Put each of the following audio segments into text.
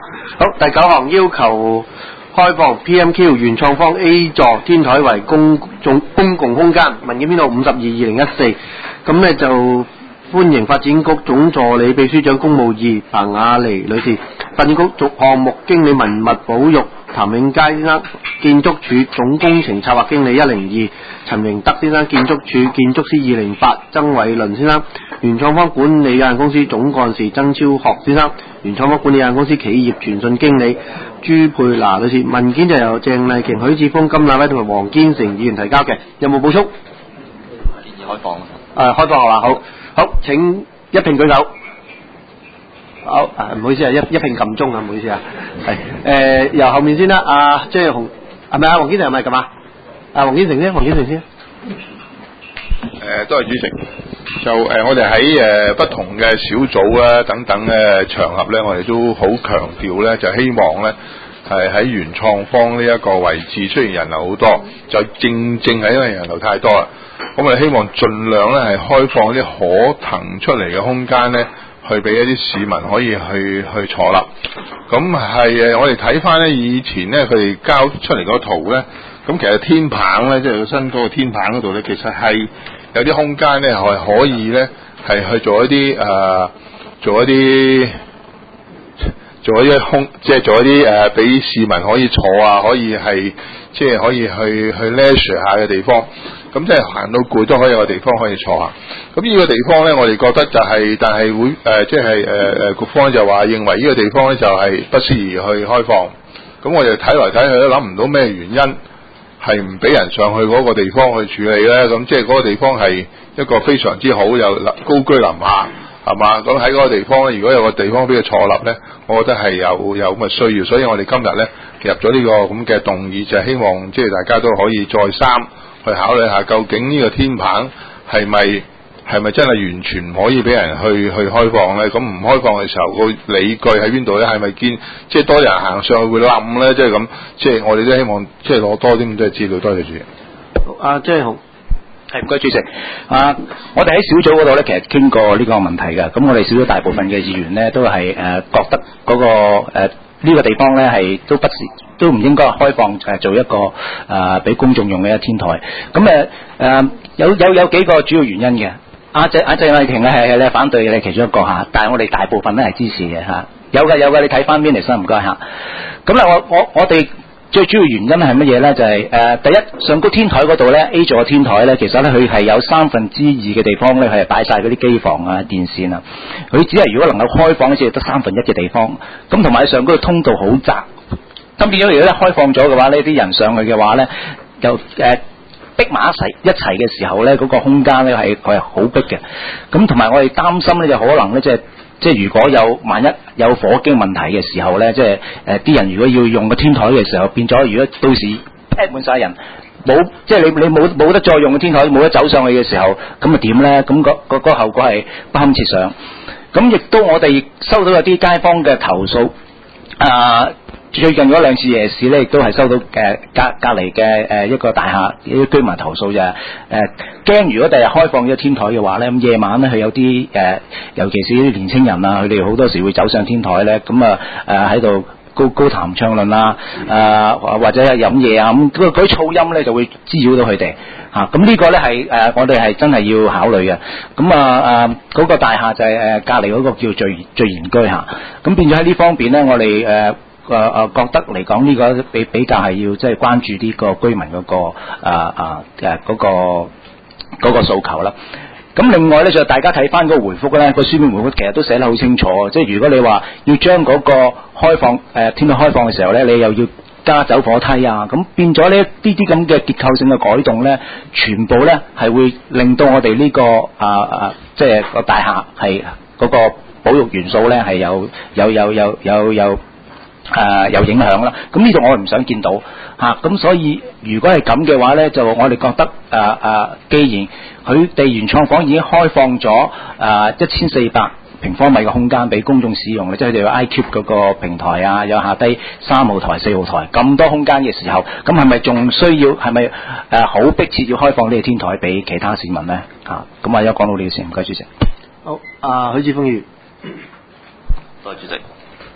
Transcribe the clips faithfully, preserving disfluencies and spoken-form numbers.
好，第九項要求開放 P M Q 原創方 A 座天台為公眾公共空間，文件編號五十二二零一四，咁咧就歡迎發展局總助理秘書長公務二彭雅妮女士，發展局總項目經理文物保育譚永佳先生，建築署總工程策劃經理一零二陳榮德先生，建築署建築師二零八曾偉倫先生，原創方管理有限公司總幹事曾超學先生，原創方管理有限公司企業傳訊經理朱佩娜女士。文件就由鄭麗瓊、許智峰、金乃威同埋黃堅成議員提交嘅，有冇補充？ 建議開放啊！ 誒，開放係嘛？好，好，請一併舉手。好，啊，唔好意思啊，一一併撳鐘啊，唔好意思啊，係誒、呃、由後面先啦，阿即係洪係咪啊？黃堅成係咪咁啊？啊，黃堅成先，黃堅成先。 誒，多謝主席。就誒、呃，我哋喺誒不同嘅小組啊等等嘅場合咧，我哋都好強調咧，就希望咧係喺原創方呢一個位置，雖然人流好多，就正正係因為人流太多啦。咁我哋希望盡量咧係開放啲可騰出嚟嘅空間咧，去俾一啲市民可以去去坐啦。咁係誒，我哋睇翻咧以前咧佢哋交出嚟嗰個圖咧，咁其實天棚咧，即係新嗰個天棚嗰度咧，其實係有啲空間咧係可以咧係去做一啲誒、呃，做一啲做一啲空，即係做一啲誒俾市民可以坐啊，可以係即係可以去去 leisure 下嘅地方。咁即係行到攰都可以有個地方可以坐下。咁呢個地方咧，我哋覺得就係、是，但係會誒、呃，即係誒誒，局方就話認為呢個地方咧就係不適宜去開放。咁我哋睇來睇去都諗唔到咩原因係唔俾人上去嗰個地方去處理咧。咁即係嗰個地方係一個非常之好，有高居臨下，係嘛？咁喺嗰個地方咧，如果有個地方俾佢坐立咧，我覺得係有有咁嘅需要。所以我哋今日咧入咗呢個咁嘅動議，就係、是、希望即係大家都可以再三去考慮下，究竟呢個天棚係咪係咪真係完全唔可以俾人去去開放咧？咁唔開放嘅時候，個理據喺邊度咧？係咪見即係多人行上去會冧咧？即係咁，即係我哋都希望即係攞多啲咁多資料。多謝主席。 啊，即係好。 係唔該主席。啊，我哋喺小組嗰度咧，其實傾過呢個問題嘅。咁我哋小組大部分嘅議員咧，都係誒、呃、覺得嗰、那個誒呢、呃這個地方咧係都不是都唔應該開放誒做一個誒俾、呃、公眾用嘅一天台。咁誒誒有有有幾個主要原因嘅。阿鄭阿鄭麗瓊咧係係反對嘅其中一個嚇，但係我哋大部分咧係支持嘅嚇。有嘅有嘅，你睇翻邊嚟先唔該嚇。咁咧我我我哋。最主要原因係乜嘢咧？就係、是、誒、呃，第一上高天台嗰度咧 ，A 座嘅天台咧，其實咧佢係有三分之二嘅地方咧係擺晒嗰啲機房啊、電線啊。佢只係如果能夠開放，只係得三分一嘅地方。咁同埋上高嘅通道好窄。咁變咗如果咧開放咗嘅話呢，啲人上去嘅話咧，就誒、呃、逼埋一齊一齊嘅時候咧，嗰、那個空間咧係佢係好逼嘅。咁同埋我哋擔心咧，就可能咧即係。即係如果有萬一有火警問題嘅時候咧，即係誒啲人如果要用個天台嘅時候，變咗如果到時劈滿晒人，冇即係你你冇冇得再用個天台，冇得走上去嘅時候，咁啊點咧？咁、嗰個、嗰個後果係不堪設想。咁亦都我哋收到有啲街坊嘅投訴，啊、呃、最近嗰兩次夜市咧，亦都係收到誒隔隔離嘅誒一個大廈啲居民投訴就係誒驚，如果第日開放咗天台嘅話咧，咁夜晚咧佢有啲誒、呃，尤其是啲年青人啊，佢哋好多時會走上天台咧，咁啊誒喺度高高談暢論啊，誒、呃、或者係飲嘢啊，咁嗰啲噪音咧就會滋擾到佢哋嚇。咁、啊、呢個咧係誒我哋係真係要考慮嘅。咁啊誒嗰個大廈就係誒隔離嗰個叫聚聚賢居嚇。咁、啊、變咗喺呢方面咧，我哋誒。呃誒誒、呃、覺得嚟講呢個比比較係要即係關注呢個居民嗰、那個誒誒誒嗰個嗰、那個訴求啦。咁另外咧就大家睇翻嗰個回覆咧，個書面回覆其實都寫得好清楚。即係如果你話要將嗰個開放誒、呃、天台開放嘅時候咧，你又要加走火梯啊，咁變咗呢啲啲咁嘅結構性嘅改動咧，全部咧係會令到我哋呢、這個啊啊即係個大廈係嗰個保育元素咧係有有有有有有。誒、呃、有影響啦，咁呢度我唔想見到嚇，咁、啊、所以如果係咁嘅話咧，就我哋覺得誒誒、呃，既然佢哋原創房已經開放咗誒一千四百平方米嘅空間俾公眾使用咧，即係佢哋有 iCube 嗰個平台啊，有下低三號台、四號台咁多空間嘅時候，咁係咪仲需要係咪誒好迫切要開放呢個天台俾其他市民咧？嚇，咁啊，而家講到呢個先，唔該主席。 好，啊許智峰議員， 多謝主席。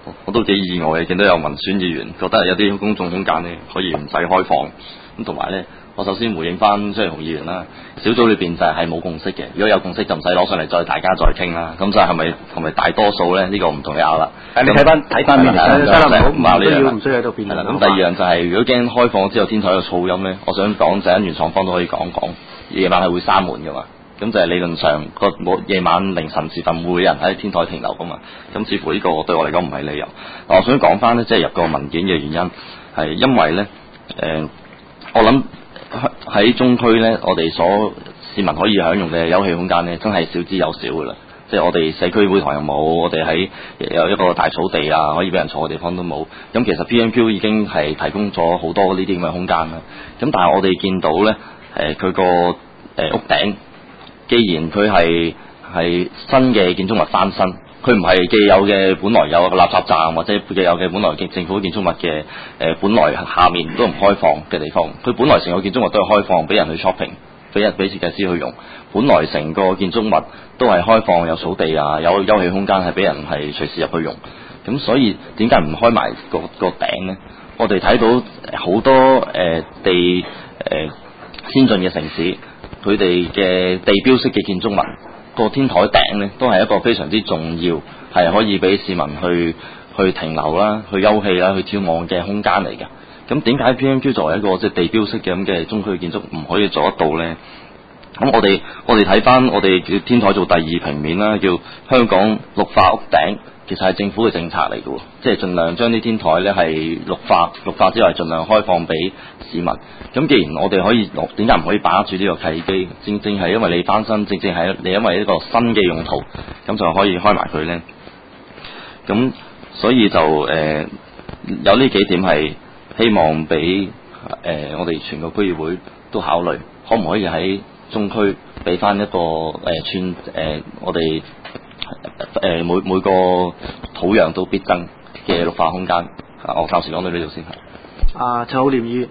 我都幾意外嘅，見到有民選議員覺得有啲公眾空間咧可以唔使開放，咁同埋咧，我首先回應翻張雄議員啦，小組裏邊就係冇共識嘅，如果有共識就唔使攞上嚟再大家再傾啦，咁就係咪係咪大多數咧？呢、呢個唔同你拗啦。 誒，你睇翻睇翻面嚟， 得啦，唔好唔需要唔需要唔需要喺度辯論。 係啦，咁第二樣就係、是、如果驚開放之後天台有噪音咧，我想講就係原創方都可以講講，夜晚係會閂門㗎嘛。咁就係理論上個冇夜晚凌晨時分會有人喺天台停留噶嘛，咁似乎呢個對我嚟講唔係理由。我想講翻呢，即係入個文件嘅原因係因為呢，誒、呃，我諗喺中區呢，我哋所市民可以享用嘅休憩空間呢，真係少之又少噶啦。即係我哋社區會堂又冇，我哋喺有一個大草地啊，可以俾人坐嘅地方都冇。咁其實 P M Q 已經係提供咗好多呢啲咁嘅空間啦。咁但係我哋見到呢，誒佢個誒屋頂。既然佢係係新嘅建築物翻新，佢唔係既有嘅本來有個垃圾站或者既有嘅本來政府建築物嘅誒、呃、本來下面都唔開放嘅地方，佢本來成個建築物都係開放俾人去 shopping，俾人俾設計師去用，本來成個建築物都係開放有草地啊，有休憩空間係俾人係隨時入去用，咁所以點解唔開埋個個頂呢？我哋睇到好多誒、呃、地誒、呃、先進嘅城市。佢哋嘅地標式嘅建築物個天台頂呢，都係一個非常之重要，係可以俾市民去去停留啦、去休憩啦、去眺望嘅空間嚟嘅。咁點解 P M Q 作為一個即係地標式嘅咁嘅中區建築唔可以做得到呢？咁我哋我哋睇翻我哋叫天台做第二平面啦，叫香港綠化屋頂，其實係政府嘅政策嚟嘅，即係盡量將啲天台呢係綠化，綠化之外盡量開放俾市民。咁既然我哋可以，點解唔可以把握住呢個契機？正正係因為你翻新，正正係你因為一個新嘅用途，咁就可以開埋佢呢。咁所以就誒、呃、有呢幾點係希望俾誒、呃、我哋全個區議會都考慮，可唔可以喺中區俾翻一個誒寸誒我哋誒、呃、每每個土壤都必爭嘅綠化空間。我暫時講到呢度先。 啊，陳浩濂議員。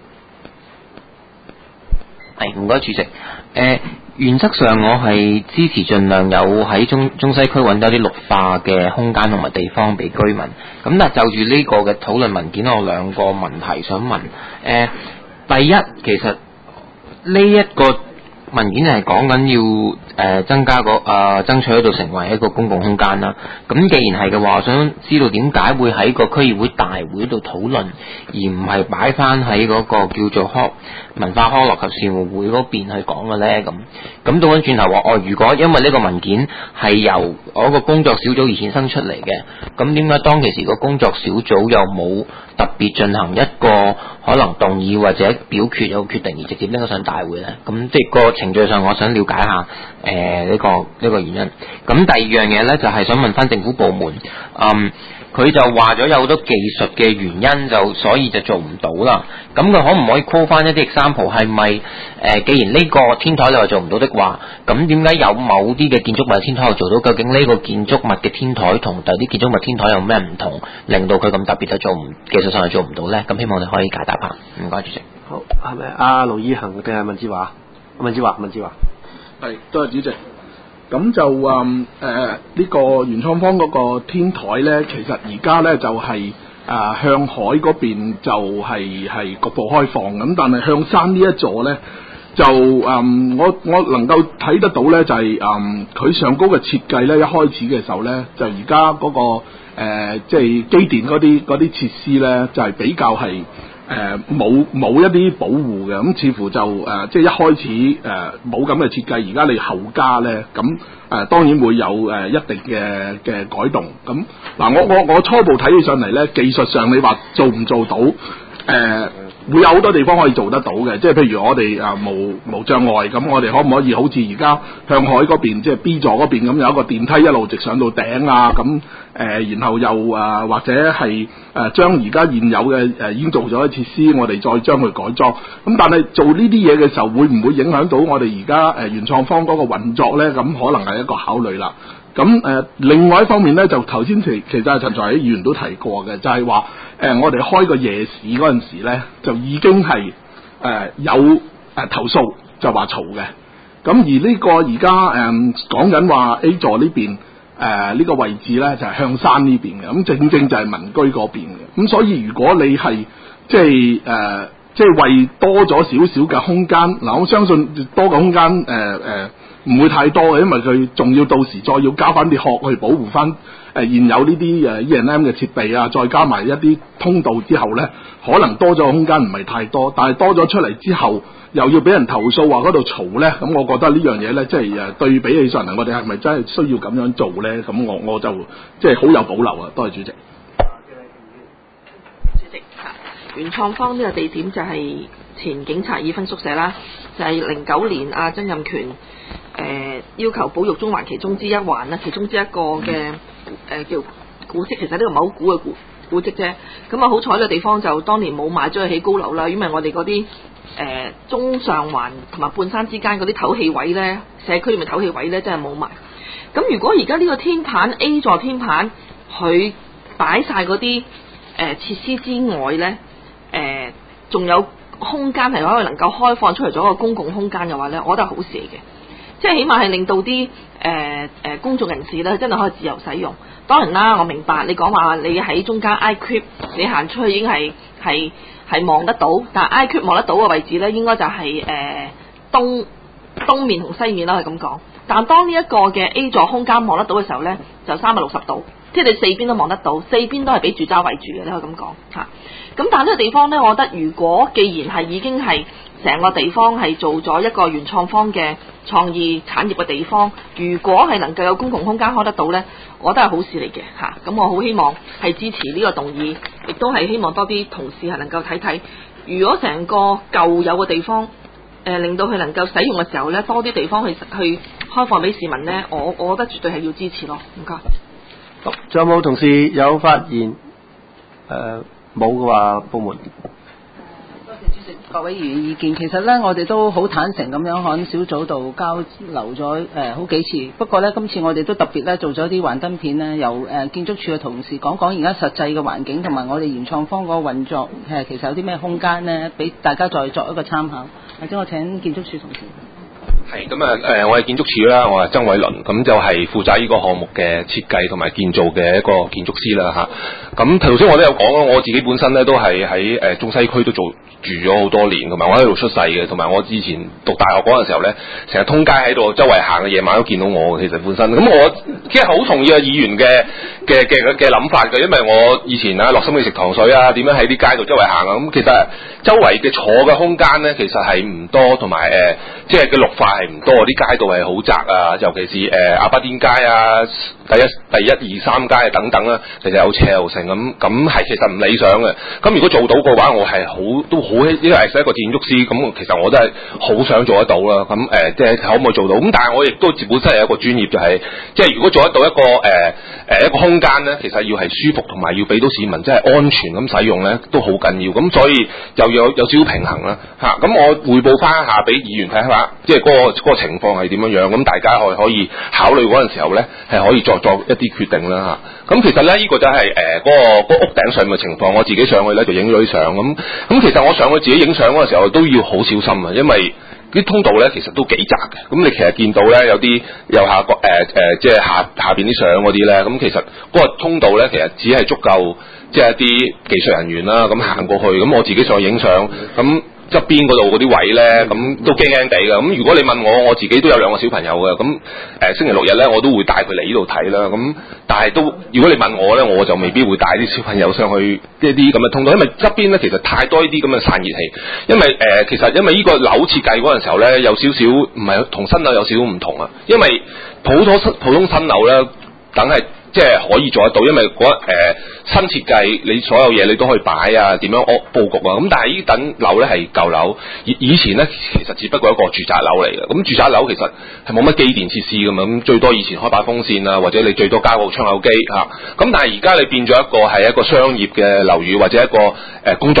係，唔該主席。誒、呃，原則上我係支持盡量有喺中中西區揾到啲綠化嘅空間同埋地方俾居民。咁但係就住呢個嘅討論文件，我有兩個問題想問。誒、呃，第一，其實呢一個文件係講緊要誒、呃、增加個啊、呃、爭取喺度成為一個公共空間啦。咁既然係嘅話，我想知道點解會喺個區議會大會度討論，而唔係擺翻喺嗰個叫做康文化康樂及事務會嗰邊去講嘅咧？咁咁倒翻轉頭話，哦，如果因為呢個文件係由嗰個工作小組而衍生出嚟嘅，咁點解當其時個工作小組又冇特別進行一個可能動議或者表決有決定而直接拎到上大會咧？咁即係個程序上，我想了解下誒呢、呃這個呢、這個原因。咁第二樣嘢咧，就係、是、想問翻政府部門，嗯，佢就話咗有好多技術嘅原因，就所以就做唔到啦。咁佢可唔可以 call 翻一啲 example？係咪誒？既然呢個天台你話做唔到的話，咁點解有某啲嘅建築物天台又做到？究竟呢個建築物嘅天台同第啲建築物天台有咩唔同，令到佢咁特別就做唔技術上係做唔到咧？咁希望你可以解答下。唔該，主席。 好，係咪阿盧以恒定係文志華？文志華，文志華。 係，多謝主席。咁就誒誒呢個原創方嗰個天台咧，其實而家咧就係、是、啊、呃、向海嗰邊就係、是、係局部開放，咁但係向山呢一座咧就誒、嗯、我我能夠睇得到咧就係誒佢上高嘅設計咧，一開始嘅時候咧就而家嗰個誒即係機電嗰啲嗰啲設施咧就係、是、比較係。誒冇冇一啲保護嘅，咁似乎就誒、呃、即係一開始誒冇咁嘅設計，而家你後加咧，咁誒、呃、當然會有誒、呃、一定嘅嘅改動。咁嗱，我我我初步睇起上嚟咧，技術上你話做唔做到誒？呃會有好多地方可以做得到嘅，即係譬如我哋啊無無障礙，咁我哋可唔可以好似而家向海嗰邊，即係 B 座嗰邊咁有一個電梯一路直上到頂啊？咁誒、呃，然後又啊或者係誒將而家現有嘅誒已經做咗嘅設施，我哋再將佢改裝。咁但係做呢啲嘢嘅時候，會唔會影響到我哋而家誒原創方嗰個運作咧？咁可能係一個考慮啦。咁誒、呃，另外一方面咧，就頭先其其實係陳財委議員都提過嘅，就係話誒，我哋開個夜市嗰陣時咧，就已經係誒、呃、有誒、呃、投訴，就話嘈嘅。咁而呢個而家誒講緊話 A 座呢邊誒呢個位置咧就係、是、向山呢邊嘅，咁正正就係民居嗰邊嘅。咁所以如果你係即係誒。呃即係為多咗少少嘅空間，嗱我相信多個空間誒誒唔會太多嘅，因為佢仲要到時再要加翻啲殼去保護翻誒、呃、現有呢啲誒 E and M 嘅設備啊，再加埋一啲通道之後咧，可能多咗個空間唔係太多，但係多咗出嚟之後又要俾人投訴話嗰度嘈咧，咁我覺得呢樣嘢咧，即係誒對比起上嚟，我哋係咪真係需要咁樣做咧？咁我我就即係好有保留啊！多謝主席。 元創方呢個地點就係前警察已婚宿舍啦，就係零九年阿曾蔭權誒、呃、要求保育中環其中之一環啦，其中之一個嘅誒、呃、叫古蹟，其實呢個唔係好古嘅古古蹟啫。咁啊好彩呢個地方就當年冇買咗去起高樓啦，因為我哋嗰啲誒中上環同埋半山之間嗰啲唞氣位咧，社區裏面唞氣位咧真係冇埋。咁如果而家呢個天棚 A 座天棚佢擺晒嗰啲誒設施之外咧，誒仲、呃、有空間係可以能夠開放出嚟做一個公共空間嘅話咧，我覺得係好事嚟嘅，即係起碼係令到啲誒誒公眾人士咧真係可以自由使用。當然啦，我明白你講話你喺中間 I Q， 你行出去已經係係係望得到，但係 I Q 望得到嘅位置咧，應該就係、是、誒、呃、東東面同西面啦，係咁講。但當呢一個嘅 A 座空間望得到嘅時候咧，就三百六十度，即係你四邊都望得到，四邊都係俾住宅圍住嘅，你可以咁講嚇。咁但係呢個地方咧，我覺得如果既然係已經係成個地方係做咗一個元創方嘅創意產業嘅地方，如果係能夠有公共空間開得到咧，我覺得係好事嚟嘅嚇。咁我好希望係支持呢個動議，亦都係希望多啲同事係能夠睇睇，如果成個舊有嘅地方誒、呃、令到佢能夠使用嘅時候咧，多啲地方去去開放俾市民咧，我我覺得絕對係要支持咯。唔該。 好，仲有冇同事有發言？誒、呃。冇嘅話，部門。 多謝主席各位議員意見。其實咧，我哋都好坦誠咁樣喺小組度交流咗誒、呃、好幾次。不過咧，今次我哋都特別咧做咗啲幻燈片咧，由誒、呃、建築署嘅同事講講而家實際嘅環境同埋我哋元創方嗰個運作誒、呃，其實有啲咩空間咧，俾大家再作一個參考。或者我請建築署同事。 係咁啊！誒、呃，我係建築署啦，我係曾偉倫，咁就係負責呢個項目嘅設計同埋建造嘅一個建築師啦嚇。咁頭先我都有講啦，我自己本身咧都係喺誒中西區都做住咗好多年，同埋我喺度出世嘅，同埋我以前讀大學嗰陣時候咧，成日通街喺度周圍行嘅，夜晚都見到我。其實本身咁我即係好同意啊議員嘅嘅嘅嘅諗法嘅，因為我以前啊落心去食糖水啊，點樣喺啲街度周圍行啊，咁其實周圍嘅坐嘅空間咧，其實係唔多，同埋誒即係嘅綠化係唔多，啲街道係好窄啊，尤其是誒亞巴甸街啊、第一、第一二三街啊等等啦，其實有斜路成咁，咁係其實唔理想嘅。咁如果做到嘅話，我係好都好，因為係一個建築師，咁其實我都係好想做得到啦。咁誒、呃，即係可唔可以做到？咁但係我亦都本身係一個專業，就係、是、即係如果做得到一個誒誒、呃、一個空間咧，其實要係舒服，同埋要俾到市民即係安全咁使用咧，都好緊要。咁所以又有有少少平衡啦嚇。咁、啊、我彙報翻一下俾議員睇下，即係嗰、那個嗰、那個情況係點樣樣，咁大家可可以考慮嗰陣時候咧，係可以作作一啲決定啦嚇。咁其實咧，呢、這個就係誒嗰個嗰個屋頂上嘅情況，我自己上去咧就影咗啲相咁。咁其實我上去自己影相嗰陣時候都要好小心啊，因為啲通道咧其實都幾窄嘅。咁你其實見到咧有啲右下角誒誒，即係下下邊啲相嗰啲咧，咁其實嗰個通道咧其實只係足夠即係一啲技術人員啦，咁行過去。咁我自己上去影相咁。側邊嗰度嗰啲位咧，咁都驚驚地㗎。咁如果你問我，我自己都有兩個小朋友嘅，咁誒、呃、星期六日咧，我都會帶佢嚟呢度睇啦。咁但係都，如果你問我咧，我就未必會帶啲小朋友上去一啲咁嘅通道，因為側邊咧其實太多呢啲咁嘅散熱器。因為誒、呃，其實因為呢個樓設計嗰陣時候咧，有少少唔係同新樓有少少唔同啊。因為普通新普通新樓咧，梗係。即係可以做得到，因為嗰、呃、新設計，你所有嘢你都可以擺啊，點樣佈佈局啊。咁但係呢等樓咧係舊樓，以以前咧其實只不過一個住宅樓嚟嘅。咁住宅樓其實係冇乜機電設施㗎嘛，咁最多以前開把風扇啊，或者你最多加個窗口機嚇。咁、啊、但係而家你變咗一個係一個商業嘅樓宇或者一個誒、呃、工作室。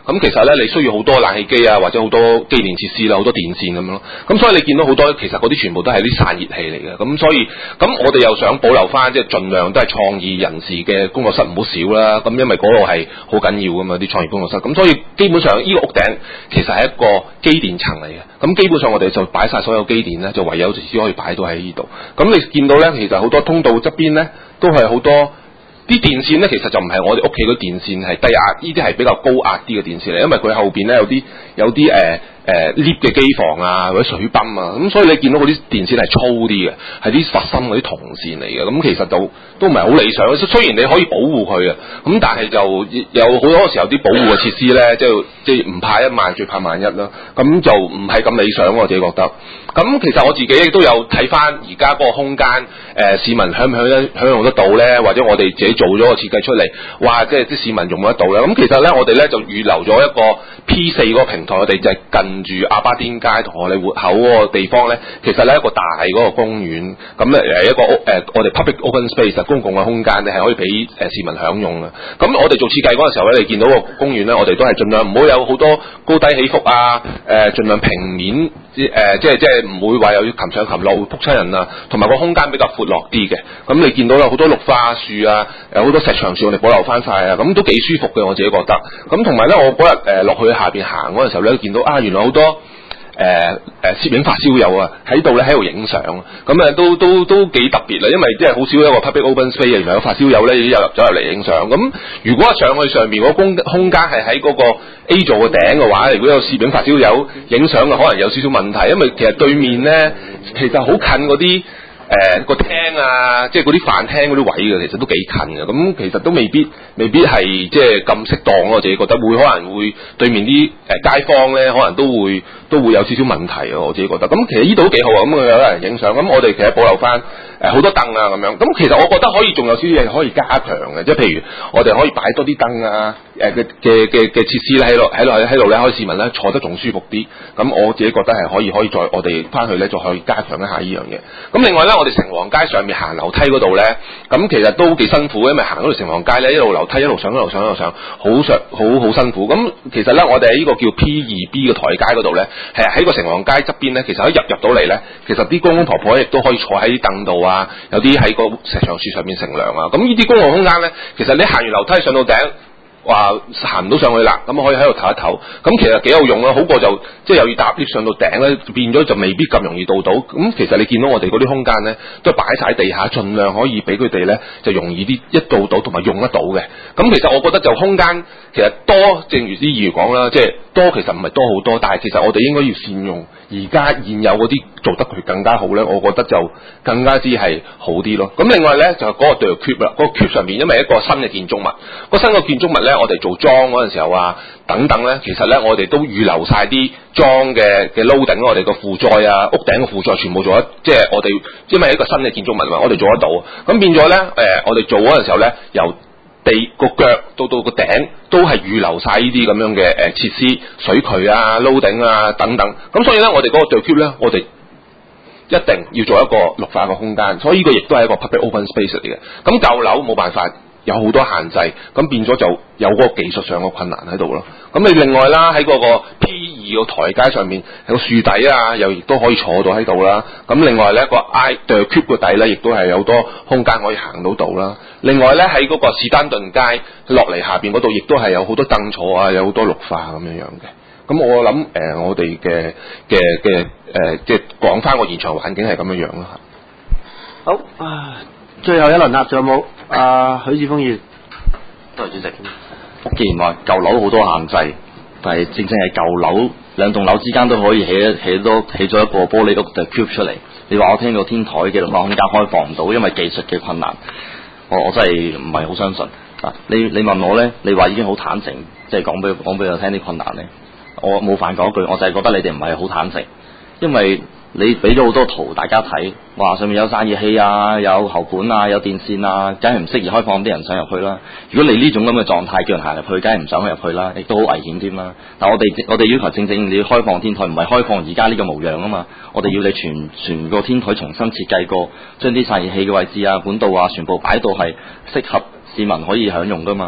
咁其實咧你需要好多冷氣機啊，或者好多機電設施啦，好多電線咁樣咯。咁所以你見到好多其實嗰啲全部都係啲散熱器嚟嘅。咁所以咁我哋又想保留翻，即係盡量都係創意人士嘅工作室唔好少啦。咁因為嗰度係好緊要噶嘛，啲創意工作室。咁所以基本上呢個屋頂其實係一個機電層嚟嘅。咁基本上我哋就擺晒所有機電咧，就唯有只可以擺到喺呢度。咁你見到咧，其實好多通道側邊咧都係好多。啲電線咧，其實就唔係我哋屋企嗰電線係低壓，呢啲係比較高壓啲嘅電線嚟，因為佢後邊咧有啲有啲誒誒 lift 嘅機房啊，或者水泵啊，咁所以你見到嗰啲電線係粗啲嘅，係啲實心嗰啲銅線嚟嘅，咁其實就都唔係好理想。雖然你可以保護佢啊，咁但係就有好多時候啲保護嘅設施咧，即係即係唔怕一萬，最怕萬一啦，咁就唔係咁理想，我自己覺得。咁其實我自己亦都有睇翻而家嗰個空間，誒、呃、市民享唔享得享用得到咧，或者我哋自己做咗個設計出嚟，哇！即係啲市民用得到咧。咁其實咧，我哋咧就預留咗一個 P 四嗰個平台，我哋就係近住亞巴甸街同荷里活口嗰個地方咧，其實咧一個大嗰個公園，咁咧誒一個屋誒、呃、我哋 public open space 公共嘅空間咧係可以俾誒市民享用嘅。咁我哋做設計嗰陣時候咧，你見到個公園咧，我哋都係盡量唔好有好多高低起伏啊，誒、呃、盡量平面。誒、呃、即係即係唔會話有琴上琴落會撲親人啊，同埋個空間比較闊落啲嘅。咁你見到有好多綠化樹啊，有好多石牆樹，我哋保留翻晒啊，咁都幾舒服嘅，我自己覺得。咁同埋咧，我嗰日誒落去下邊行嗰陣時候咧，見到啊，原來好多。誒誒攝影發燒友啊，喺度咧喺度影相，咁啊都都都幾特別啦，因為即係好少一個 public open space，原來有發燒友咧又入咗入嚟影相。咁如果上去上面嗰空空間係喺嗰個 A 座嘅頂嘅話，如果有攝影發燒友影相嘅，可能有少少問題，因為其實對面咧其實好近嗰啲。誒、呃、個廳啊，即係嗰啲飯廳嗰啲位嘅，其實都幾近嘅。咁其實都未必未必係即係咁適當咯。我自己覺得會可能會對面啲誒、呃、街坊咧，可能都會都會有少少問題啊。我自己覺得。咁其實呢度都幾好啊。咁佢有人影相，咁我哋其實保留翻誒好多凳啊咁樣。咁其實我覺得可以仲有少少嘢可以加強嘅，即係譬如我哋可以擺多啲凳啊，誒嘅嘅嘅嘅設施咧喺度喺度喺度咧，可以市民咧坐得仲舒服啲。咁我自己覺得係可以可以再我哋翻去咧，就可以加強一下呢樣嘢。咁另外咧。我哋城隍街上面行樓梯嗰度咧，咁其實都幾辛苦，因為行嗰條城隍街咧，一路樓梯一路上一路上一路上，好上好好辛苦。咁其實咧，我哋喺呢個叫 P 二 B 嘅台階嗰度咧，係喺個城隍街側邊咧，其實一入入到嚟咧，其實啲公公婆婆亦都可以坐喺啲凳度啊，有啲喺個石牆樹上面乘涼啊。咁呢啲公共空間咧，其實你行完樓梯上到頂。話行唔到上去啦，咁可以喺度唞一唞，咁其實幾有用咯，好過就即係又要搭 lift 上到頂咧，變咗就未必咁容易到到。咁其實你見到我哋嗰啲空間咧，都係擺晒喺地下，盡量可以俾佢哋咧就容易啲一到到同埋用得到嘅。咁其實我覺得就空間其實多，正如啲議員講啦，即係多其實唔係多好多，但係其實我哋應該要善用而家現有嗰啲做得佢更加好咧，我覺得就更加之係好啲咯。咁另外咧就係嗰個對 cube 啦，嗰個 cube 上面因為一個新嘅建築物，個新嘅建築物咧。我哋做裝嗰陣時候啊，等等咧，其實咧我哋都預留晒啲裝嘅嘅 loading，我哋個負載啊、屋頂嘅負載全部做得，即係我哋因為一個新嘅建築物嘛，我哋做得到。咁變咗咧，誒、呃，我哋做嗰陣時候咧，由地個腳到到個頂都係預留晒呢啲咁樣嘅誒設施、水渠啊、loading啊等等。咁所以咧，我哋嗰個對 cube 咧，我哋一定要做一個綠化嘅空間。所以呢個亦都係一個 public open space 嚟嘅。咁舊樓冇辦法。有好多限制，咁變咗就有嗰個技術上嘅困難喺度咯。咁你另外啦，喺嗰個 P 二個台階上面，喺個樹底啊，又亦都可以坐到喺度啦。咁另外咧，個 I 對 cube 個底咧，亦都係有好多空間可以行到度啦。另外咧，喺嗰個士丹頓街落嚟下邊嗰度，亦都係有好多凳坐啊，有好多綠化咁樣樣嘅。咁我諗誒、呃，我哋嘅嘅嘅誒，即係講翻個現場環境係咁樣樣咯。 好啊，最後一輪啦，仲有冇？啊，許智峰議員， 多謝主席。福建話舊樓好多限制，但係正正係舊樓兩棟樓之間都可以起一起多起咗一個玻璃屋嘅 cube 出嚟。你話我聽到天台嘅綠化空間開放唔到，因為技術嘅困難，我我真係唔係好相信。啊，你你問我咧，你話已經好坦誠，即係講俾講俾我聽啲困難咧，我冇犯講一句，我就係覺得你哋唔係好坦誠，因為。你俾咗好多圖大家睇，話上面有散熱器啊，有喉管啊，有電線啊，梗係唔適宜開放啲人上入去啦。如果你呢種咁嘅狀態叫人行入去，梗係唔想入去啦，亦都好危險添啦。但我哋我哋要求正正你要開放天台，唔係開放而家呢個模樣啊嘛。我哋要你全全個天台重新設計過，將啲散熱器嘅位置啊、管道啊，全部擺到係適合市民可以享用噶嘛。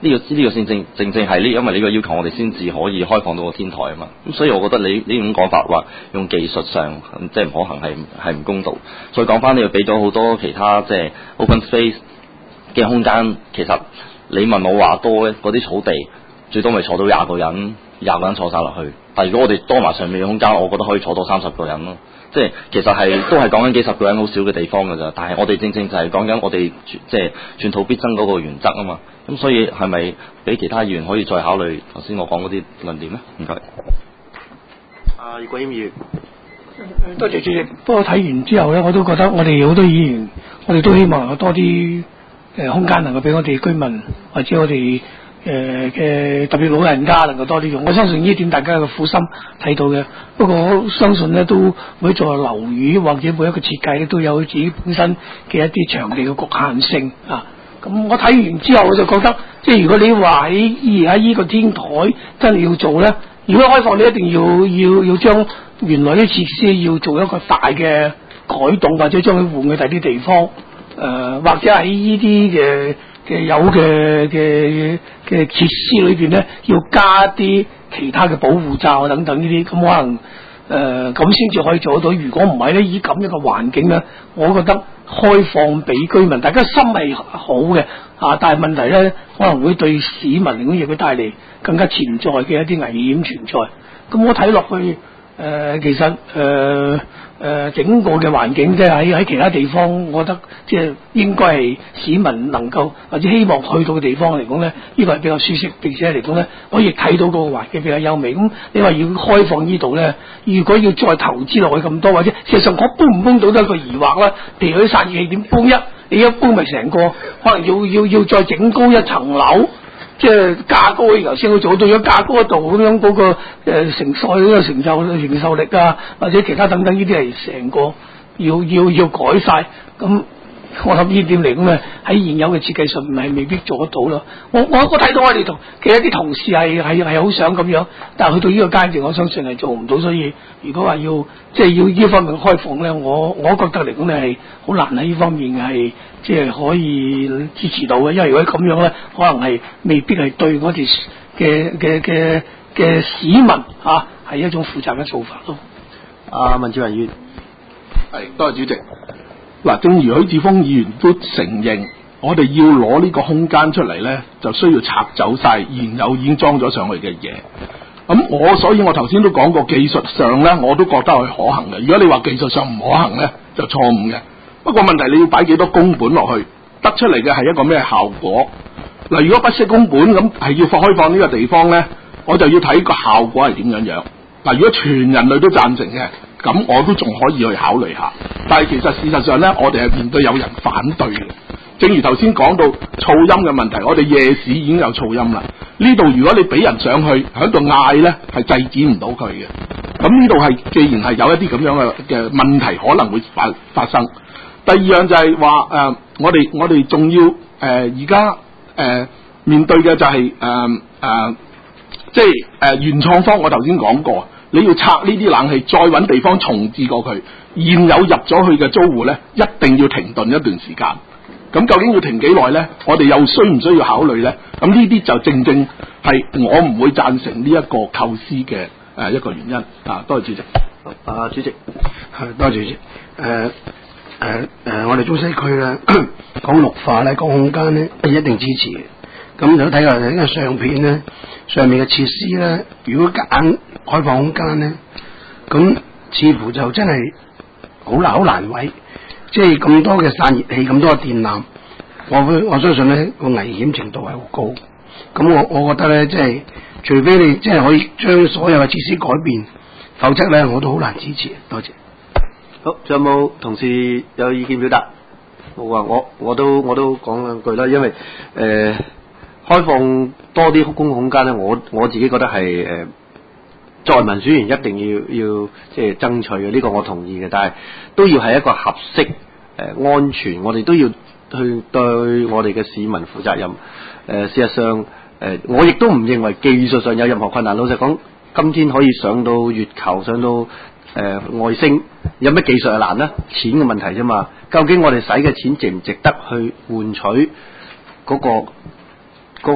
呢、個呢、個先正正正係呢，因為呢個要求我哋先至可以開放到個天台啊嘛。咁所以我覺得你呢種講法話用技術上即係唔可行係係唔公道。再講翻你又俾咗好多其他即係 open space 嘅空間，其實你問我話多咧，嗰啲草地最多咪坐到廿個人，廿個人坐晒落去。但係如果我哋多埋上面嘅空間，我覺得可以坐到三十個人咯。即係其實係都係講緊幾十個人好少嘅地方㗎咋，但係我哋正正就係講緊我哋即係寸土必爭嗰個原則啊嘛。咁所以係咪俾其他議員可以再考慮頭先我講嗰啲論點咧？唔該。 啊，葉國謙議員。 多謝主席。不過睇完之後咧，我都覺得我哋好多議員，我哋都希望有多啲誒空間能夠俾我哋居民或者我哋誒嘅特別老人家能夠多啲用。我相信呢點大家嘅苦心睇到嘅。不過我相信咧，都每一座樓宇或者每一個設計咧，都有自己本身嘅一啲場地嘅局限性啊。咁我睇完之後，我就覺得，即係如果你話喺而家呢個天台真係要做咧，如果開放，你一定要要要將原來啲設施要做一個大嘅改動，或者將佢換去第啲地方，誒、呃、或者喺呢啲嘅嘅有嘅嘅嘅設施裏邊咧，要加啲其他嘅保護罩等等呢啲，咁可能誒咁先至可以做得到。如果唔係咧，以咁樣嘅環境咧，我覺得開放俾居民，大家心係好嘅啊，但係問題咧可能會對市民嚟講亦會帶嚟更加潛在嘅一啲危險存在。咁我睇落去。誒、呃、其實誒誒、呃呃、整個嘅環境即係喺喺其他地方，我覺得即係應該係市民能夠或者希望去到嘅地方嚟講咧，呢、這個係比較舒適，並且嚟講咧，我亦睇到個環境比較優美。咁你話要開放呢度咧，如果要再投資落去咁多，或者事實上我搬唔搬到都係一個疑惑啦。譬如啲散熱器點搬一，你一搬咪成個可能要要要再整高一層樓。即係架高，頭先佢做到咗架高度咁樣嗰、那個誒、呃、承載嗰個承受承受力啊，或者其他等等呢啲係成個要要要改晒。咁我諗呢點嚟講咧，喺現有嘅設計上面係未必做得到咯。我我我睇到我哋同其實啲同事係係係好想咁樣，但係去到呢個階段，我相信係做唔到。所以如果話要即係要呢方面開放咧，我我覺得嚟講咧係好難喺呢方面係即係可以支持到嘅。因為如果咁樣咧，可能係未必係對我哋嘅嘅嘅嘅市民嚇係、啊、一種負責嘅做法咯。 啊，文志雲議員， 係多謝主席。嗱，正如許智峰議員都承認，我哋要攞呢個空間出嚟咧，就需要拆走晒現有已經裝咗上去嘅嘢。咁我所以我頭先都講過，技術上咧我都覺得係可行嘅。如果你話技術上唔可行咧，就錯誤嘅。不過問題你要擺幾多公本落去，得出嚟嘅係一個咩效果？嗱，如果不惜公本咁係要開放呢個地方咧，我就要睇個效果係點樣樣。嗱，如果全人類都贊成嘅，咁我都仲可以去考慮下。但係其實事實上咧，我哋係面對有人反對嘅。正如頭先講到噪音嘅問題，我哋夜市已經有噪音啦。呢度如果你俾人上去喺度嗌咧，係制止唔到佢嘅。咁呢度係既然係有一啲咁樣嘅嘅問題可能會發發生。第二樣就係話誒，我哋我哋仲要誒而家誒面對嘅就係誒誒，即係誒、呃、原創方。我頭先講過，你要拆呢啲冷氣，再揾地方重置過佢。現有入咗去嘅租戶咧，一定要停頓一段時間。咁究竟要停幾耐咧？我哋又需唔需要考慮咧？咁呢啲就正正係我唔會贊成呢一個構思嘅誒、呃、一個原因啊！多謝主席。 啊，主席， 係多謝主席。誒誒誒，我哋中西區咧講綠化咧，講空間咧，係一定支持嘅。咁就睇下呢個相片咧，上面嘅設施咧，如果夾硬開放空間咧，咁似乎就真係好難好難為。即係咁多嘅散熱器，咁多嘅電纜，我會我相信咧個危險程度係好高。咁我我覺得咧，即係除非你即係可以將所有嘅設施改變，否則咧我都好難支持。多謝。 好，仲有冇同事有意見表達？冇啊，我我都我都講兩句啦，因為誒、呃、開放多啲公共空間咧，我我自己覺得係誒。呃作為民選員一定要要即係爭取嘅，呢、這個我同意嘅，但係都要係一個合適誒、呃、安全，我哋都要去對我哋嘅市民負責任。誒、呃、事實上誒、呃、我亦都唔認為技術上有任何困難。老實講，今天可以上到月球，上到誒、呃、外星，有咩技術係難咧？錢嘅問題啫嘛。究竟我哋使嘅錢值唔值得去換取嗰、那個、那個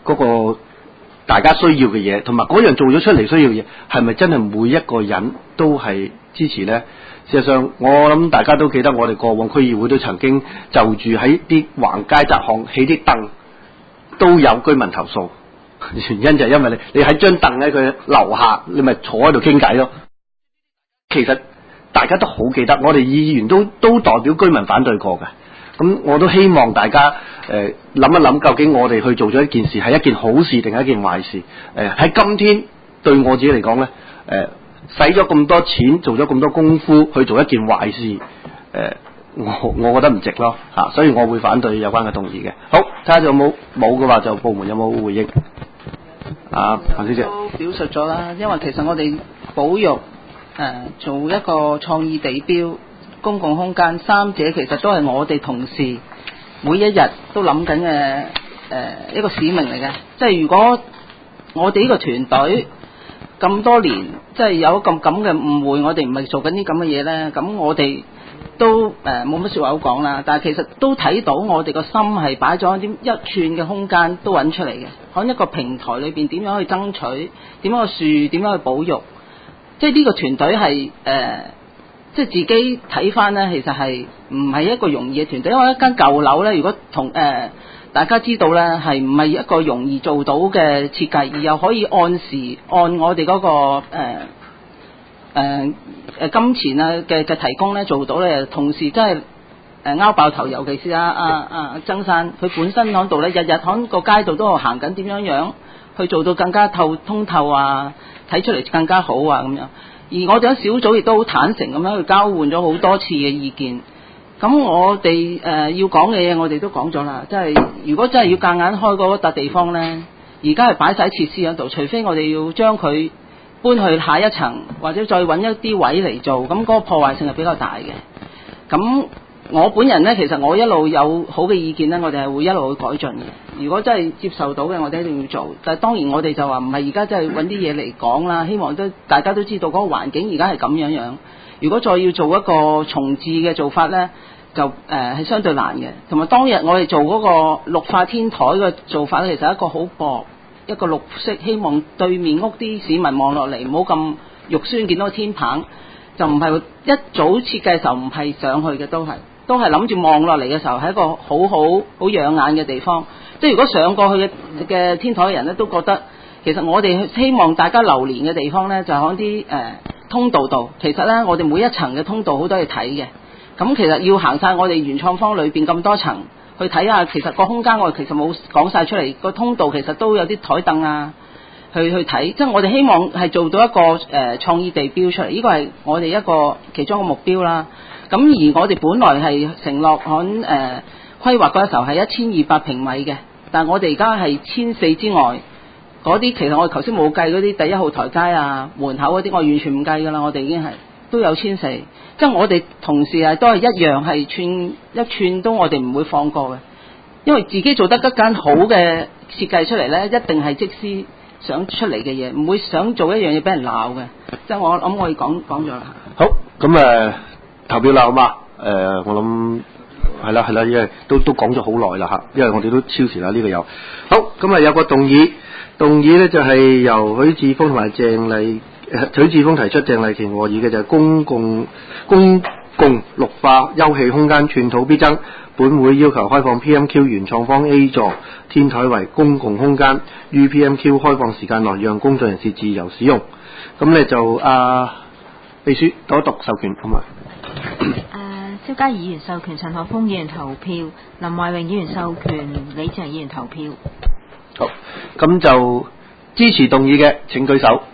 嗰個大家需要嘅嘢，同埋嗰樣做咗出嚟需要嘅嘢，係咪真係每一個人都係支持呢？事實上，我諗大家都記得我哋過往區議會都曾經就住喺啲橫街窄巷起啲凳，都有居民投訴，原因就係因為你你喺張凳喺佢樓下，你咪坐喺度傾偈咯。其實大家都好記得，我哋議員都都代表居民反對過嘅。咁我都希望大家誒諗一諗，究竟我哋去做咗一件事係一件好事定係一件壞事？誒、呃、喺今天對我自己嚟講咧，誒使咗咁多錢，做咗咁多功夫去做一件壞事，誒、呃、我我覺得唔值咯嚇、啊，所以我會反對有關嘅動議嘅。好，睇下仲有冇冇嘅話，就部門有冇回應？啊，彭小姐都表述咗啦，因為其實我哋保育誒、呃、做一個創意地標。公共空間三者其實都係我哋同事每一日都諗緊嘅誒一個使命嚟嘅。即係如果我哋呢個團隊咁多年，即係有咁咁嘅誤會，我哋唔係做緊啲咁嘅嘢呢，咁我哋都誒冇乜説話好講啦。但係其實都睇到我哋個心係擺咗啲一寸嘅空間都揾出嚟嘅，喺一個平台裏邊點樣去爭取，點樣去樹，點樣去保育。即係呢個團隊係誒。呃即係自己睇翻呢，其實係唔係一個容易嘅團隊，因為一間舊樓呢，如果同誒、呃、大家知道呢，係唔係一個容易做到嘅設計，而又可以按時按我哋嗰、那個誒誒誒金錢啊嘅嘅提供呢做到呢，同時真係誒拗爆頭，尤其是啊啊啊曾生，佢本身喺度呢，日日喺個街道都係行緊點樣樣去做到更加透通透啊，睇出嚟更加好啊咁樣。而我哋喺小組亦都好坦誠咁樣去交換咗好多次嘅意見。咁我哋誒、呃、要講嘅嘢，我哋都講咗啦。即係如果真係要夾硬開嗰笪地方呢，而家係擺晒設施喺度，除非我哋要將佢搬去下一層，或者再揾一啲位嚟做，咁嗰個破壞性係比較大嘅。咁我本人呢，其實我一路有好嘅意見呢，我哋係會一路去改進嘅。如果真係接受到嘅，我哋一定要做。但係當然我哋就話唔係而家真係揾啲嘢嚟講啦。希望都大家都知道嗰個環境而家係咁樣樣。如果再要做一個重置嘅做法呢，就誒係、呃、相對難嘅。同埋當日我哋做嗰個綠化天台嘅做法呢，其實係一個好薄一個綠色，希望對面屋啲市民望落嚟唔好咁肉酸，見到個天棚就唔係一早設計嘅時候唔係上去嘅，都係都係諗住望落嚟嘅時候係一個好好好養眼嘅地方。即係如果上過去嘅嘅天台嘅人咧，都覺得其實我哋希望大家流連嘅地方咧，就喺啲誒通道度。其實咧，我哋每一層嘅通道好多嘢睇嘅。咁其實要行晒我哋原創坊裏邊咁多層去睇下，其實個空間我哋其實冇講晒出嚟。個通道其實都有啲台凳啊，去去睇。即係我哋希望係做到一個誒、呃、創意地標出嚟。呢個係我哋一個其中一個目標啦。咁而我哋本來係承諾喺誒。呃規劃嗰時候係一千二百平米嘅，但係我哋而家係千四之外，嗰啲其實我哋頭先冇計嗰啲第一號台階啊、門口嗰啲，我完全唔計㗎啦。我哋已經係都有千四，即係我哋同事係都係一樣係寸一寸都我哋唔會放過嘅，因為自己做得一間好嘅設計出嚟呢，一定係即師想出嚟嘅嘢，唔會想做一樣嘢俾人鬧嘅。即係我諗我哋講講咗啦。 好，咁誒、呃、投票啦，好嘛？誒、呃，我諗。係啦係啦，因為都都講咗好耐啦嚇，因為我哋都超時啦，呢、這個有好咁啊，有個動議，動議咧就係、是、由許智峰同埋鄭麗許智峰提出，鄭麗瓊和議嘅就係公共公共綠化休憩空間寸土必爭，本會要求開放 P M Q 原創坊 A 座天台為公共空間，於 P M Q 開放時間內讓公眾人士自由使用。咁咧就啊秘書讀一讀授權好嘛？ 蕭嘉怡議員授權陳學鋒議員投票，林慧榮議員授權李志仁議員投票。 好，咁就支持動議嘅請舉手。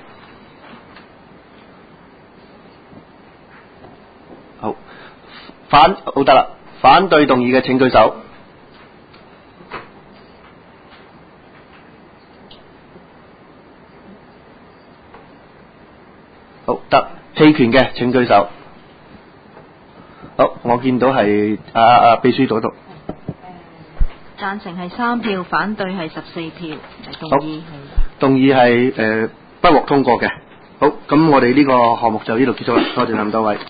好，反好得啦，反對動議嘅請舉手。好得，棄權嘅請舉手。好，我見到係啊啊秘書讀一讀。 贊成係三票，反對係十四票。動議係動議係誒不獲通過嘅。好，咁我哋呢個項目就呢度結束啦。多謝咁多位。